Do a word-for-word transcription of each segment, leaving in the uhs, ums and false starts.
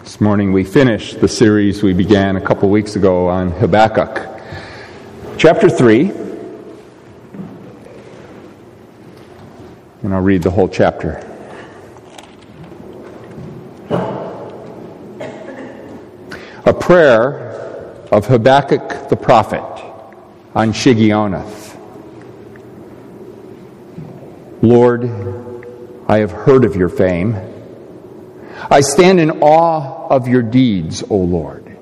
This morning we finished the series we began a couple weeks ago on Habakkuk. Chapter three, and I'll read the whole chapter. A prayer of Habakkuk the prophet on Shigionoth. Lord, I have heard of your fame. I stand in awe of your deeds, O Lord.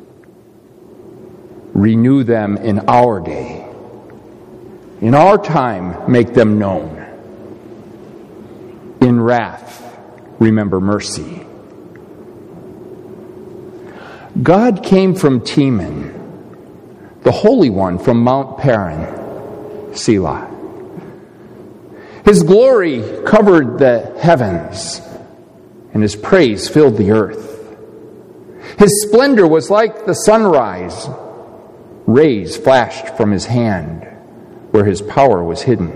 Renew them in our day. In our time, make them known. In wrath, remember mercy. God came from Teman, the Holy One from Mount Paran, Selah. His glory covered the heavens, and his praise filled the earth. His splendor was like the sunrise. Rays flashed from his hand where his power was hidden.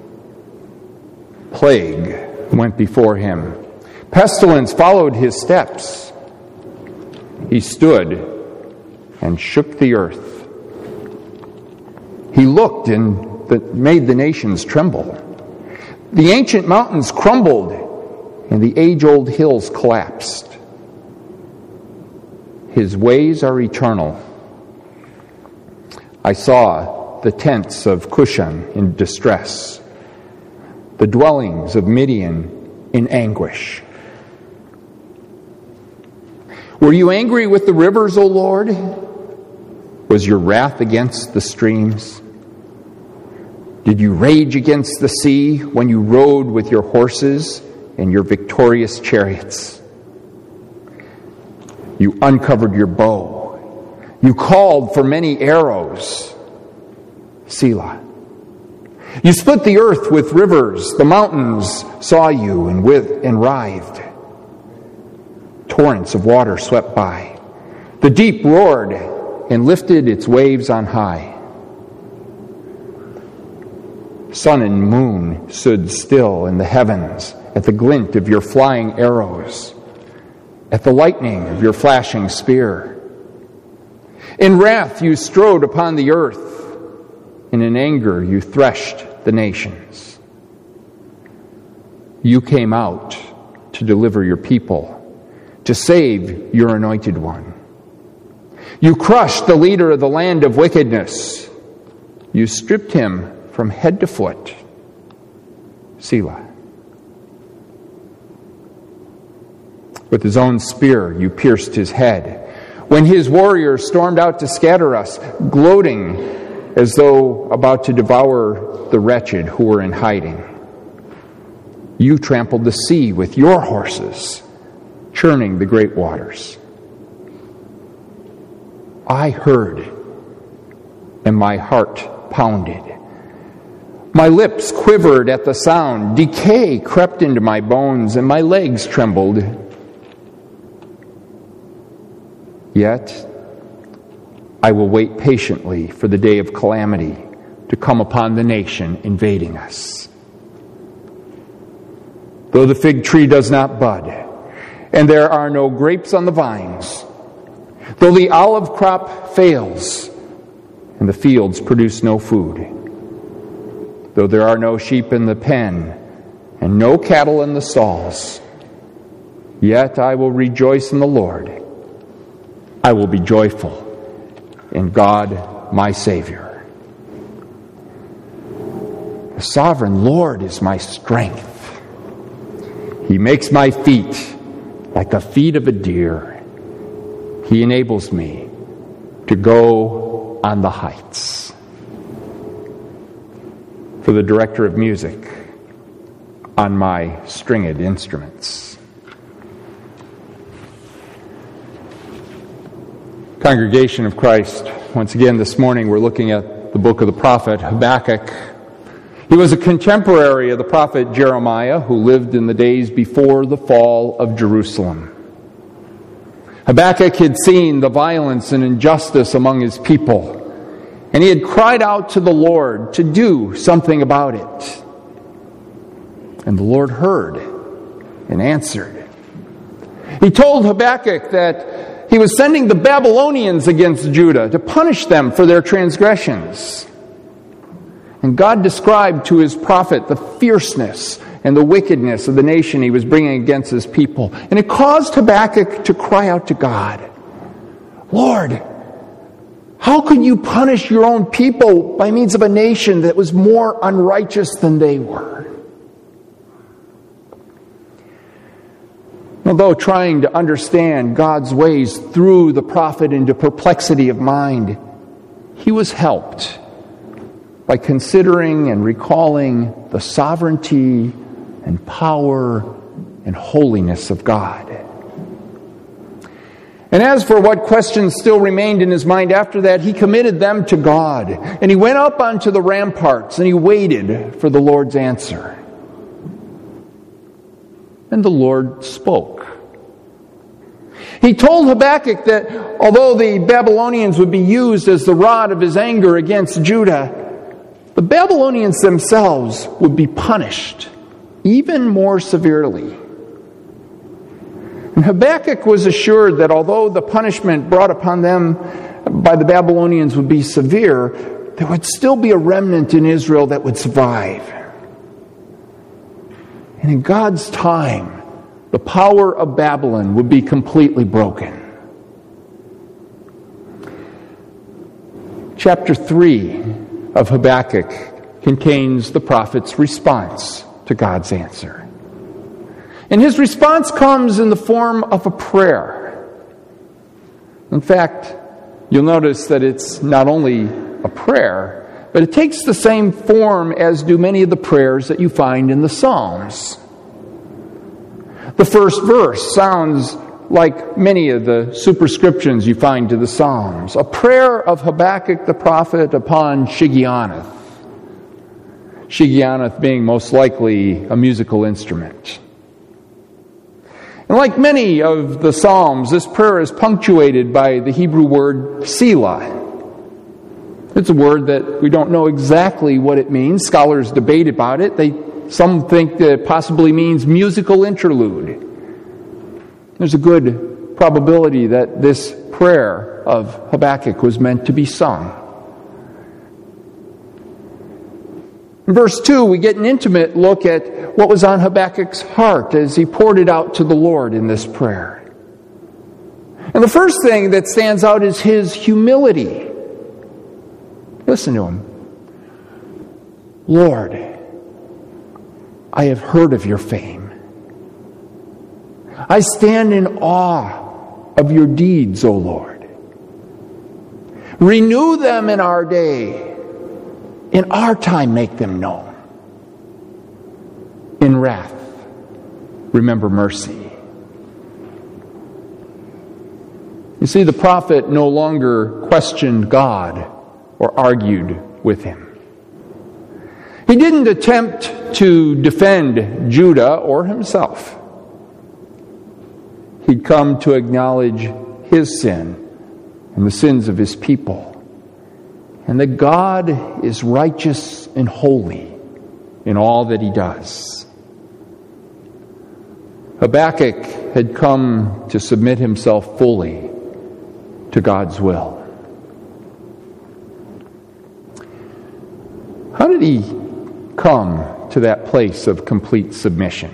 Plague went before him. Pestilence followed his steps. He stood and shook the earth. He looked and made the nations tremble. The ancient mountains crumbled, and the age-old hills collapsed. His ways are eternal. I saw the tents of Cushan in distress, the dwellings of Midian in anguish. Were you angry with the rivers, O Lord? Was your wrath against the streams? Did you rage against the sea when you rode with your horses and your victorious chariots? You uncovered your bow. You called for many arrows. Selah. You split the earth with rivers. The mountains saw you and with and writhed. Torrents of water swept by. The deep roared and lifted its waves on high. Sun and moon stood still in the heavens at the glint of your flying arrows, at the lightning of your flashing spear. In wrath you strode upon the earth, and in anger you threshed the nations. You came out to deliver your people, to save your anointed one. You crushed the leader of the land of wickedness. You stripped him from head to foot. Selah. With his own spear you pierced his head. When his warriors stormed out to scatter us, gloating as though about to devour the wretched who were in hiding. You trampled the sea with your horses, churning the great waters. I heard, and my heart pounded. My lips quivered at the sound. Decay crept into my bones, and my legs trembled. Yet, I will wait patiently for the day of calamity to come upon the nation invading us. Though the fig tree does not bud, and there are no grapes on the vines, though the olive crop fails, and the fields produce no food, though there are no sheep in the pen, and no cattle in the stalls, yet I will rejoice in the Lord. I will be joyful in God, my Savior. The sovereign Lord is my strength. He makes my feet like the feet of a deer. He enables me to go on the heights. For the director of music on my stringed instruments. Congregation of Christ, once again this morning we're looking at the book of the prophet Habakkuk. He was a contemporary of the prophet Jeremiah who lived in the days before the fall of Jerusalem. Habakkuk had seen the violence and injustice among his people, and he had cried out to the Lord to do something about it. And the Lord heard and answered. He told Habakkuk that he was sending the Babylonians against Judah to punish them for their transgressions. And God described to his prophet the fierceness and the wickedness of the nation he was bringing against his people. And it caused Habakkuk to cry out to God, Lord, how could you punish your own people by means of a nation that was more unrighteous than they were? Although trying to understand God's ways threw the prophet into perplexity of mind, he was helped by considering and recalling the sovereignty and power and holiness of God. And as for what questions still remained in his mind after that, he committed them to God. And he went up onto the ramparts and he waited for the Lord's answer. And the Lord spoke. He told Habakkuk that although the Babylonians would be used as the rod of his anger against Judah, the Babylonians themselves would be punished even more severely. And Habakkuk was assured that although the punishment brought upon them by the Babylonians would be severe, there would still be a remnant in Israel that would survive. And in God's time, the power of Babylon would be completely broken. Chapter three of Habakkuk contains the prophet's response to God's answer. And his response comes in the form of a prayer. In fact, you'll notice that it's not only a prayer, but it takes the same form as do many of the prayers that you find in the Psalms. The first verse sounds like many of the superscriptions you find to the Psalms, a prayer of Habakkuk the prophet upon Shigionoth. Shigionoth being most likely a musical instrument. And like many of the Psalms, this prayer is punctuated by the Hebrew word Selah. It's a word that we don't know exactly what it means. Scholars debate about it. They, some think that it possibly means musical interlude. There's a good probability that this prayer of Habakkuk was meant to be sung. In verse two, we get an intimate look at what was on Habakkuk's heart as he poured it out to the Lord in this prayer. And the first thing that stands out is his humility. Listen to him. Lord, I have heard of your fame. I stand in awe of your deeds, O Lord. Renew them in our day. In our time, make them known. In wrath, remember mercy. You see, the prophet no longer questioned God or argued with him. He didn't attempt to defend Judah or himself. He'd come to acknowledge his sin and the sins of his people, and that God is righteous and holy in all that he does. Habakkuk had come to submit himself fully to God's will. How did he come to that place of complete submission?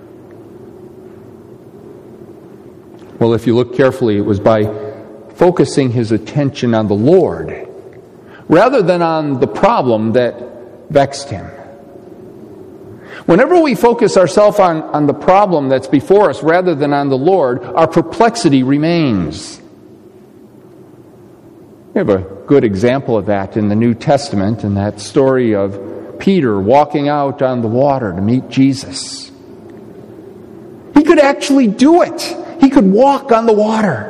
Well, if you look carefully, it was by focusing his attention on the Lord rather than on the problem that vexed him. Whenever we focus ourselves on, on the problem that's before us rather than on the Lord, our perplexity remains. We have a good example of that in the New Testament, in that story of Peter walking out on the water to meet Jesus. He could actually do it. He could walk on the water.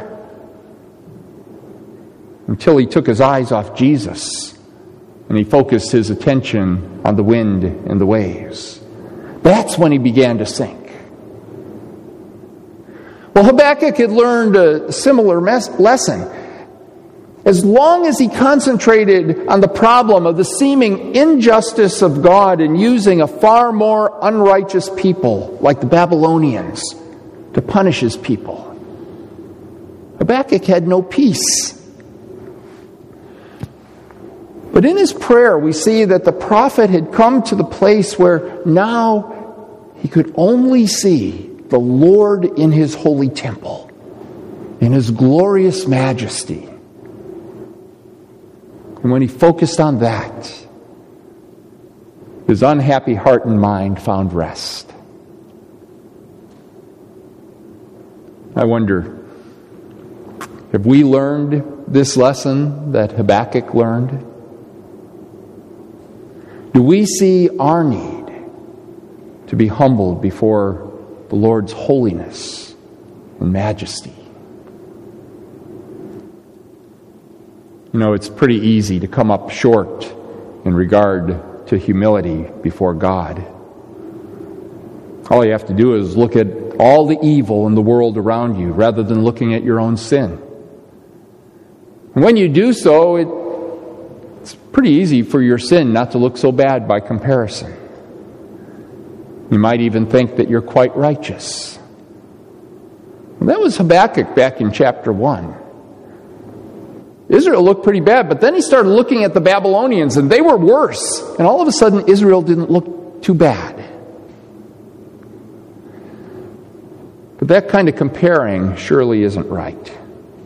Until he took his eyes off Jesus and he focused his attention on the wind and the waves. That's when he began to sink. Well, Habakkuk had learned a similar mes- lesson. As long as he concentrated on the problem of the seeming injustice of God in using a far more unrighteous people like the Babylonians to punish his people, Habakkuk had no peace. But in his prayer, we see that the prophet had come to the place where now he could only see the Lord in his holy temple, in his glorious majesty. And when he focused on that, his unhappy heart and mind found rest. I wonder, have we learned this lesson that Habakkuk learned? Do we see our need to be humbled before the Lord's holiness and majesty? You know, it's pretty easy to come up short in regard to humility before God. All you have to do is look at all the evil in the world around you rather than looking at your own sin. And when you do so, it, it's pretty easy for your sin not to look so bad by comparison. You might even think that you're quite righteous. And that was Habakkuk back in chapter one. Israel looked pretty bad, but then he started looking at the Babylonians, and they were worse. And all of a sudden, Israel didn't look too bad. But that kind of comparing surely isn't right.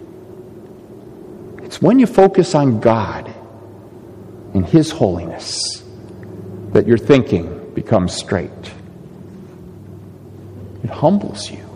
It's when you focus on God and His holiness that your thinking becomes straight. It humbles you.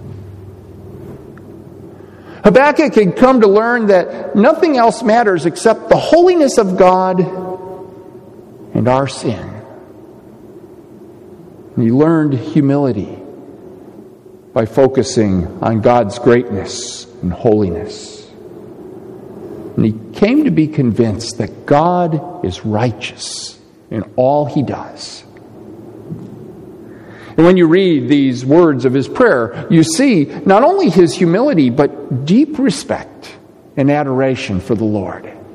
Habakkuk had come to learn that nothing else matters except the holiness of God and our sin. And he learned humility by focusing on God's greatness and holiness. And he came to be convinced that God is righteous in all He does. And when you read these words of his prayer, you see not only his humility, but deep respect and adoration for the Lord. He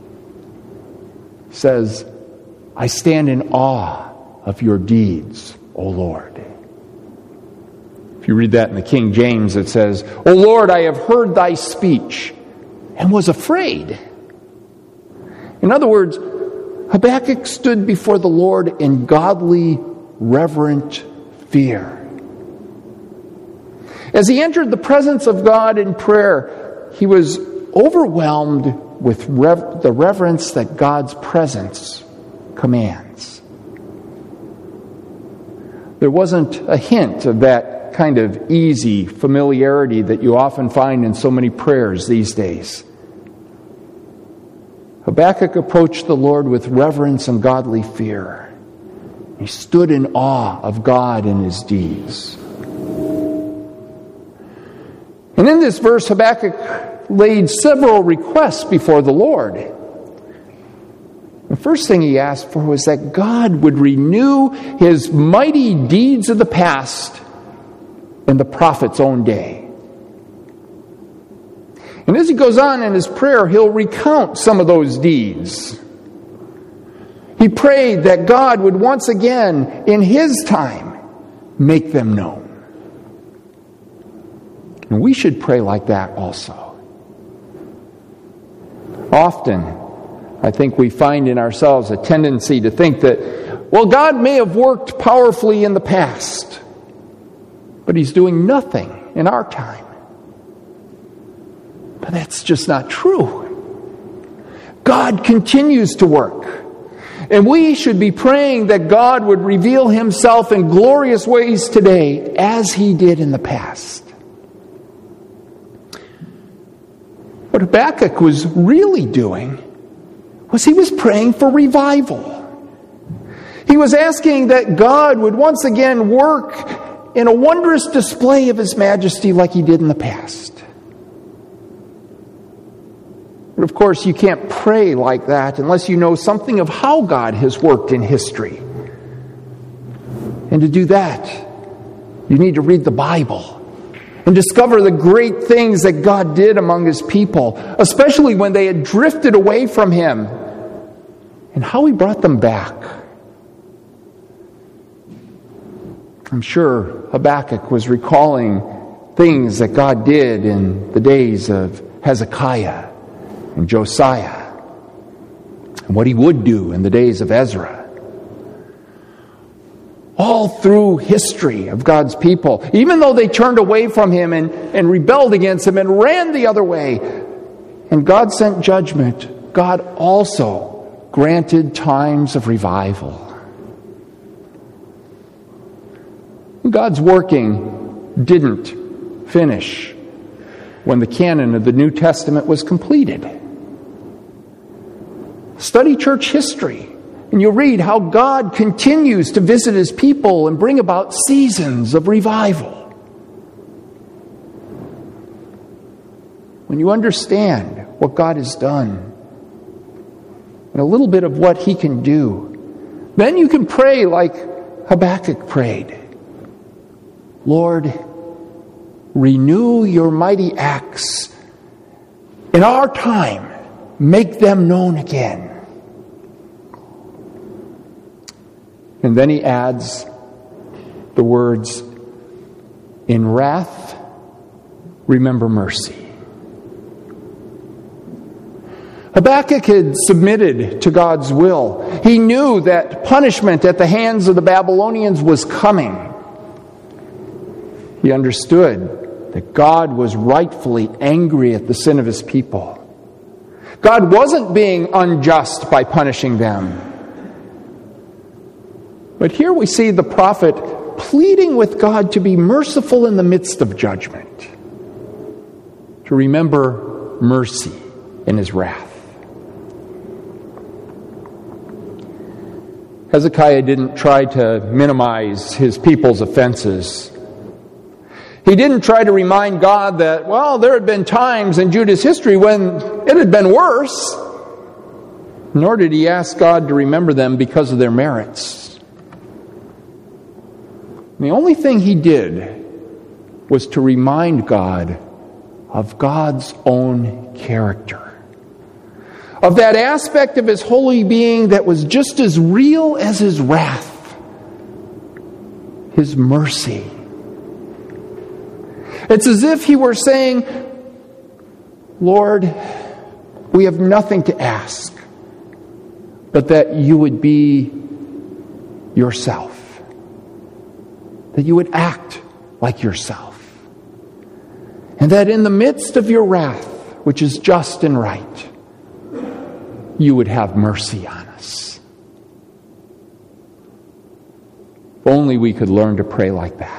says, I stand in awe of your deeds, O Lord. If you read that in the King James, it says, O Lord, I have heard thy speech and was afraid. In other words, Habakkuk stood before the Lord in godly, reverent fear. As he entered the presence of God in prayer, he was overwhelmed with rev- the reverence that God's presence commands. There wasn't a hint of that kind of easy familiarity that you often find in so many prayers these days. Habakkuk approached the Lord with reverence and godly fear. He stood in awe of God and His deeds. And in this verse, Habakkuk laid several requests before the Lord. The first thing he asked for was that God would renew His mighty deeds of the past in the prophet's own day. And as he goes on in his prayer, he'll recount some of those deeds. He prayed that God would once again, in His time, make them known. And we should pray like that also. Often, I think we find in ourselves a tendency to think that, well, God may have worked powerfully in the past, but He's doing nothing in our time. But that's just not true. God continues to work. And we should be praying that God would reveal Himself in glorious ways today, as He did in the past. What Habakkuk was really doing was he was praying for revival. He was asking that God would once again work in a wondrous display of His majesty like He did in the past. But of course, you can't pray like that unless you know something of how God has worked in history. And to do that, you need to read the Bible and discover the great things that God did among His people, especially when they had drifted away from Him, and how He brought them back. I'm sure Habakkuk was recalling things that God did in the days of Hezekiah and Josiah, and what he would do in the days of Ezra. All through history of God's people, even though they turned away from him and, and rebelled against him and ran the other way, and God sent judgment, God also granted times of revival. God's working didn't finish when the canon of the New Testament was completed. Study church history, and you'll read how God continues to visit his people and bring about seasons of revival. When you understand what God has done and a little bit of what he can do, then you can pray like Habakkuk prayed. Lord, renew your mighty acts in our time. Make them known again. And then he adds the words, in wrath, remember mercy. Habakkuk had submitted to God's will. He knew that punishment at the hands of the Babylonians was coming. He understood that God was rightfully angry at the sin of his people. God wasn't being unjust by punishing them. But here we see the prophet pleading with God to be merciful in the midst of judgment, to remember mercy in his wrath. Hezekiah didn't try to minimize his people's offenses. He didn't try to remind God that, well, there had been times in Judah's history when it had been worse. Nor did he ask God to remember them because of their merits. The only thing he did was to remind God of God's own character, of that aspect of his holy being that was just as real as his wrath, his mercy. It's as if he were saying, Lord, we have nothing to ask, but that you would be yourself, that you would act like yourself, and that in the midst of your wrath, which is just and right, you would have mercy on us. If only we could learn to pray like that.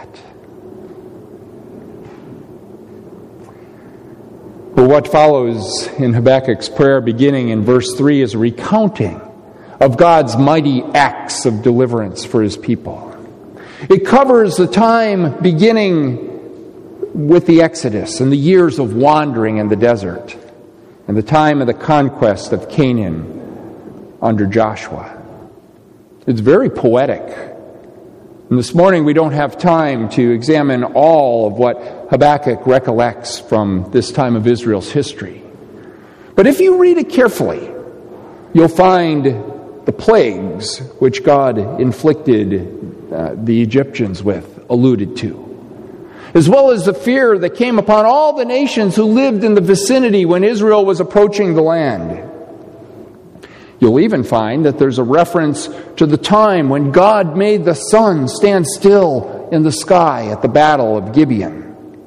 But what follows in Habakkuk's prayer, beginning in verse three, is a recounting of God's mighty acts of deliverance for his people. It covers the time beginning with the Exodus and the years of wandering in the desert and the time of the conquest of Canaan under Joshua. It's very poetic. And this morning we don't have time to examine all of what Habakkuk recollects from this time of Israel's history. But if you read it carefully, you'll find the plagues which God inflicted uh, the Egyptians with alluded to, as well as the fear that came upon all the nations who lived in the vicinity when Israel was approaching the land. You'll even find that there's a reference to the time when God made the sun stand still in the sky at the Battle of Gibeon.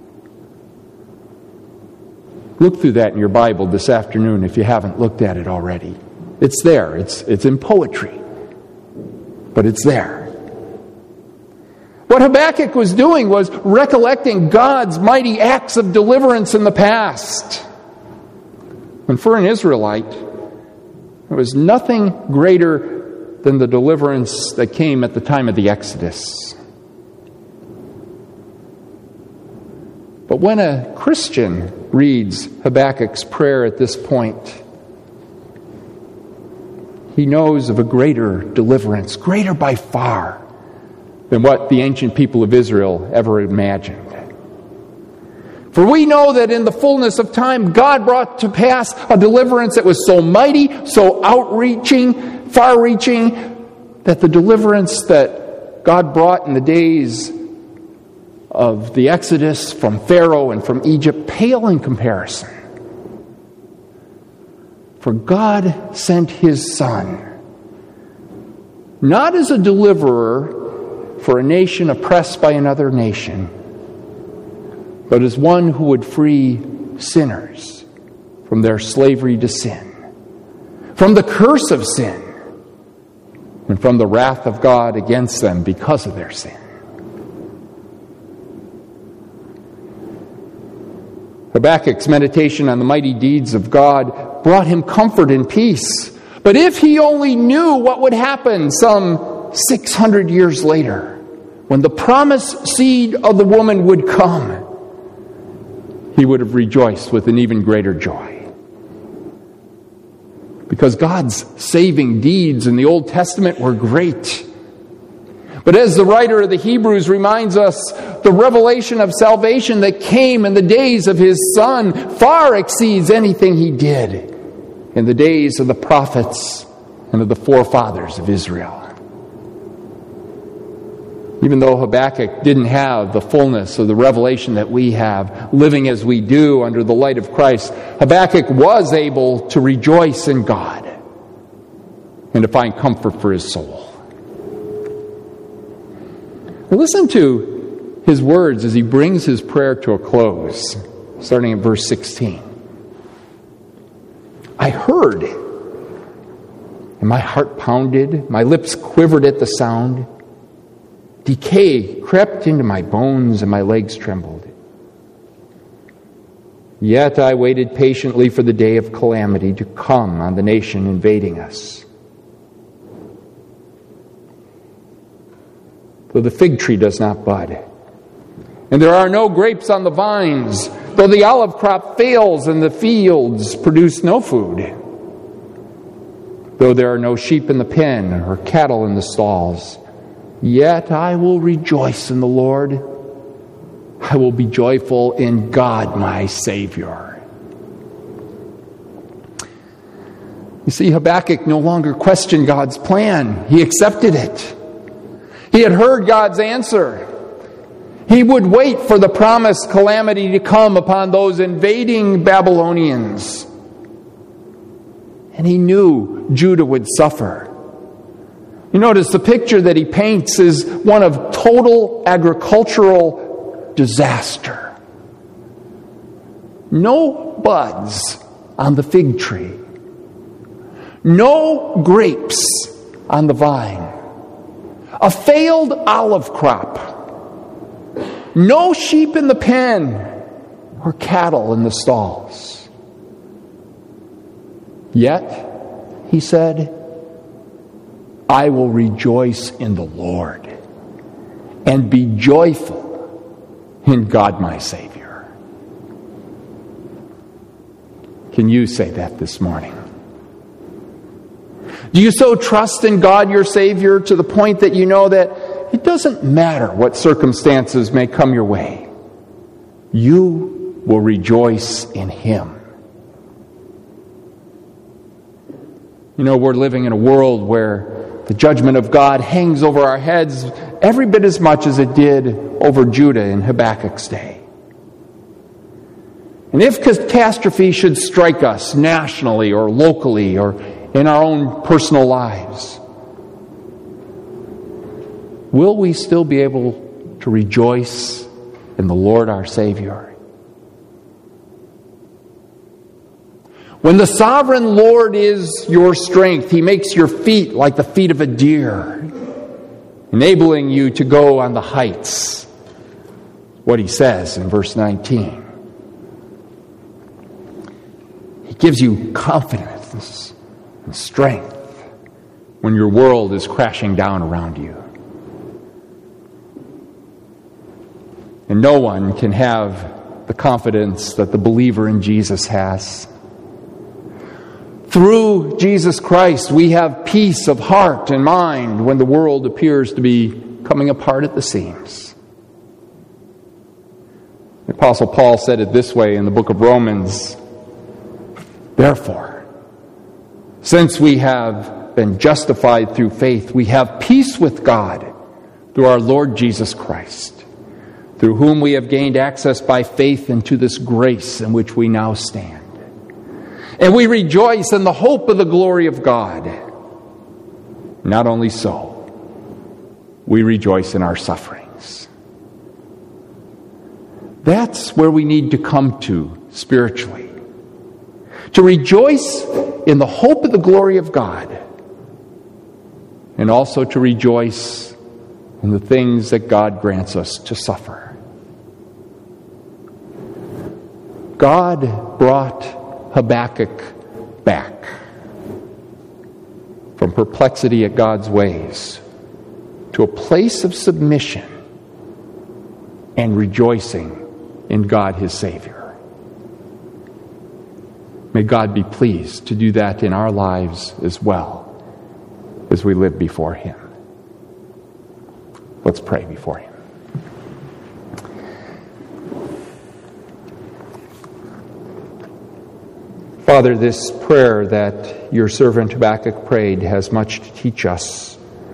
Look through that in your Bible this afternoon if you haven't looked at it already. It's there. It's, it's in poetry. But it's there. What Habakkuk was doing was recollecting God's mighty acts of deliverance in the past. And for an Israelite, there was nothing greater than the deliverance that came at the time of the Exodus. But when a Christian reads Habakkuk's prayer at this point, he knows of a greater deliverance, greater by far than what the ancient people of Israel ever imagined. For we know that in the fullness of time, God brought to pass a deliverance that was so mighty, so outreaching, far-reaching, that the deliverance that God brought in the days of the Exodus from Pharaoh and from Egypt pale in comparison. For God sent his Son, not as a deliverer for a nation oppressed by another nation, but as one who would free sinners from their slavery to sin, from the curse of sin, and from the wrath of God against them because of their sin. Habakkuk's meditation on the mighty deeds of God brought him comfort and peace. But if he only knew what would happen some six hundred years later, when the promised seed of the woman would come, he would have rejoiced with an even greater joy. Because God's saving deeds in the Old Testament were great. But as the writer of the Hebrews reminds us, the revelation of salvation that came in the days of his Son far exceeds anything he did in the days of the prophets and of the forefathers of Israel. Even though Habakkuk didn't have the fullness of the revelation that we have, living as we do under the light of Christ, Habakkuk was able to rejoice in God and to find comfort for his soul. Listen to his words as he brings his prayer to a close, starting at verse sixteen. I heard, and my heart pounded, my lips quivered at the sound. Decay crept into my bones and my legs trembled. Yet I waited patiently for the day of calamity to come on the nation invading us. Though the fig tree does not bud, and there are no grapes on the vines, though the olive crop fails and the fields produce no food, though there are no sheep in the pen or cattle in the stalls, yet I will rejoice in the Lord. I will be joyful in God, my Savior. You see, Habakkuk no longer questioned God's plan. He accepted it. He had heard God's answer. He would wait for the promised calamity to come upon those invading Babylonians. And he knew Judah would suffer. You notice the picture that he paints is one of total agricultural disaster. No buds on the fig tree. No grapes on the vine. A failed olive crop. No sheep in the pen or cattle in the stalls. Yet, he said, I will rejoice in the Lord and be joyful in God my Savior. Can you say that this morning? Do you so trust in God your Savior to the point that you know that it doesn't matter what circumstances may come your way, you will rejoice in Him? You know, we're living in a world where the judgment of God hangs over our heads every bit as much as it did over Judah in Habakkuk's day. And if catastrophe should strike us nationally or locally or in our own personal lives, will we still be able to rejoice in the Lord our Savior? When the sovereign Lord is your strength, He makes your feet like the feet of a deer, enabling you to go on the heights. What He says in verse nineteen. He gives you confidence and strength when your world is crashing down around you. And no one can have the confidence that the believer in Jesus has. Through Jesus Christ, we have peace of heart and mind when the world appears to be coming apart at the seams. The Apostle Paul said it this way in the book of Romans. Therefore, since we have been justified through faith, we have peace with God through our Lord Jesus Christ, through whom we have gained access by faith into this grace in which we now stand. And we rejoice in the hope of the glory of God. Not only so, we rejoice in our sufferings. That's where we need to come to spiritually. To rejoice in the hope of the glory of God. And also to rejoice in the things that God grants us to suffer. God brought Habakkuk back from perplexity at God's ways to a place of submission and rejoicing in God his Savior. May God be pleased to do that in our lives as well as we live before him. Let's pray before him. Father, this prayer that your servant Habakkuk prayed has much to teach us.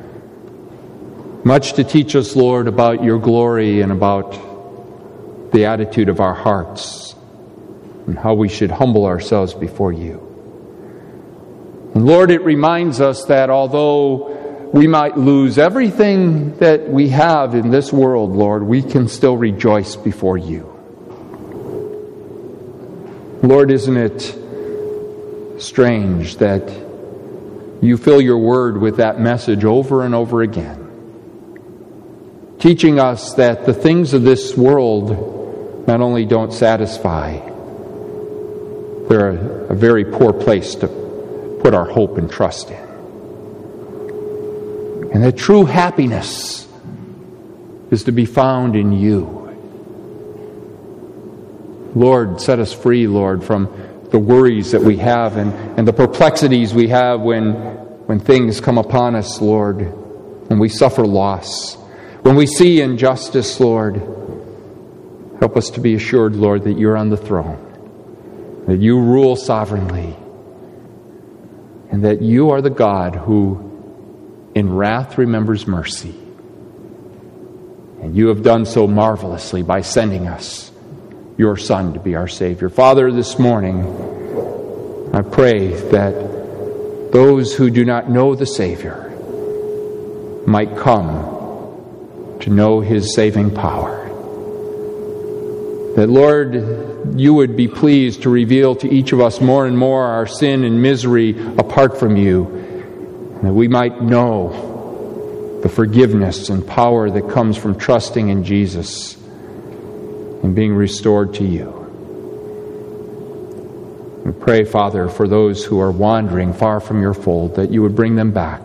Much to teach us, Lord, about your glory and about the attitude of our hearts and how we should humble ourselves before you. And Lord, it reminds us that although we might lose everything that we have in this world, Lord, we can still rejoice before you. Lord, isn't it strange that you fill your word with that message over and over again, teaching us that the things of this world not only don't satisfy, they're a, a very poor place to put our hope and trust in. And that true happiness is to be found in you. Lord, set us free, Lord, from the worries that we have and, and the perplexities we have when, when things come upon us, Lord, when we suffer loss, when we see injustice, Lord. Help us to be assured, Lord, that you're on the throne, that you rule sovereignly, and that you are the God who in wrath remembers mercy. And you have done so marvelously by sending us your Son to be our Savior. Father, this morning, I pray that those who do not know the Savior might come to know his saving power. That, Lord, you would be pleased to reveal to each of us more and more our sin and misery apart from you, and that we might know the forgiveness and power that comes from trusting in Jesus and being restored to you. We pray, Father, for those who are wandering far from your fold, that you would bring them back.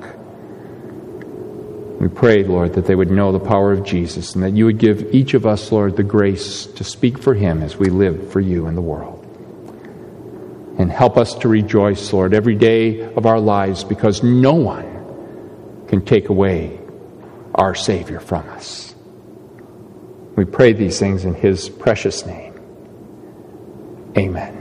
We pray, Lord, that they would know the power of Jesus, and that you would give each of us, Lord, the grace to speak for him as we live for you in the world. And help us to rejoice, Lord, every day of our lives, because no one can take away our Savior from us. We pray these things in his precious name. Amen.